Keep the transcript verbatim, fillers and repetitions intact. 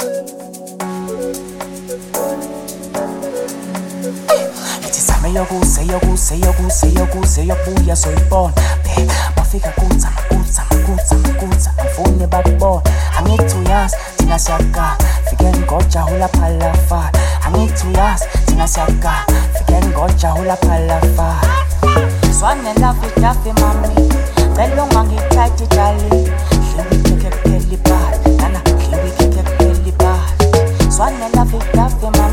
Yokuse yokuse yokuse yokuse yokubuya soyibona be bafika kutsa kutsa kutsa kutsa angifuni bakubona angithi uyazi thina siyaka fikeni ngoja hula phalafa angithi uyazi thina siyaka fikeni ngoja hula phalafa swane love it dafe mami belonga ngithathe jali hliwi keke pheli bad nana hliwi keke pheli bad swane love it dafe mami